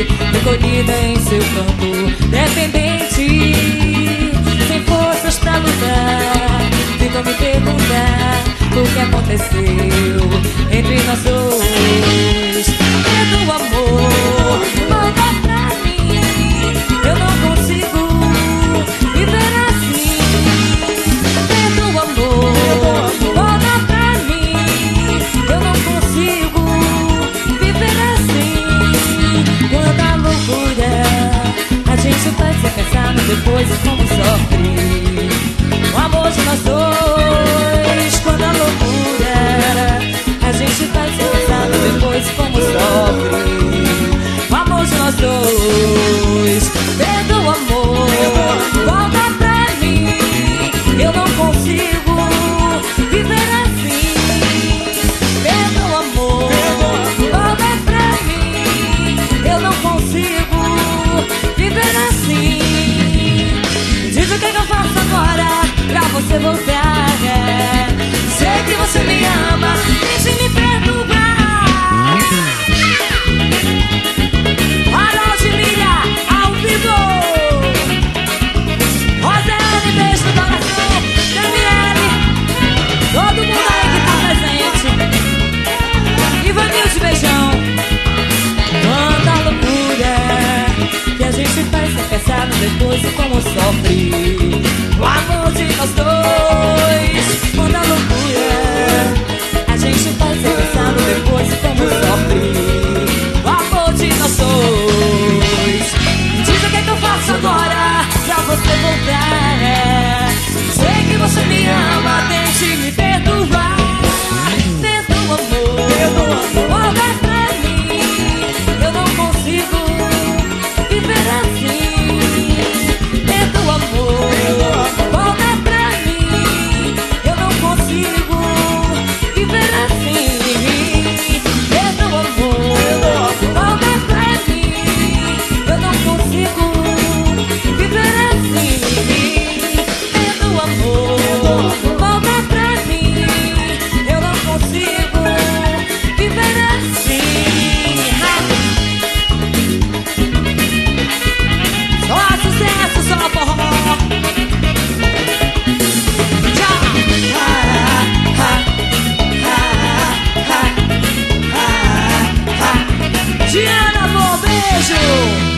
recolhida em seu canto, dependente, sem forças pra lutar. Tentam me perguntar o que aconteceu entre nós dois. É do amor, volta pra mim. Eu não consigo viver assim. É do amor, volta pra mim. Eu não consigo viver assim. Quanta loucura a gente vai se pensando depois e como sofre o amor de nós dois. Quanta loucura a gente vai se pensando depois e como sofre o amor de nós dois. Perdoa, amor, volta pra mim. Eu não consigo viver assim. Perdoa, amor, volta pra mim. Eu não consigo viver assim. Diz o que eu faço agora pra você voltar. Sei que você me ama, deixe me perdoar. Harold Milha, ao vivo. Rosane, beijo no coração. Daniele, todo mundo aí que tá presente. Ivanilde, beijão. Quanta loucura que a gente faz sem pensar no depois e como sofre o amor de nós dois. Quanta loucura a gente faz sem pensar no depois e como sofre o amor de nós dois. Diz o que eu faço agora pra você voltar. Sei que você me ama, tente me perdoar. Perdoa, amor, volta pra mim. Eu não consigo viver assim. Perdoa, amor, volta pra mim. Eu não consigo viver assim. Perdoa, amor, volta pra mim. Eu não consigo viver assim. Perdoa, amor, volta pra mim. Eu não consigo viver assim. Só sucesso, só forró. Diana, bom beijo.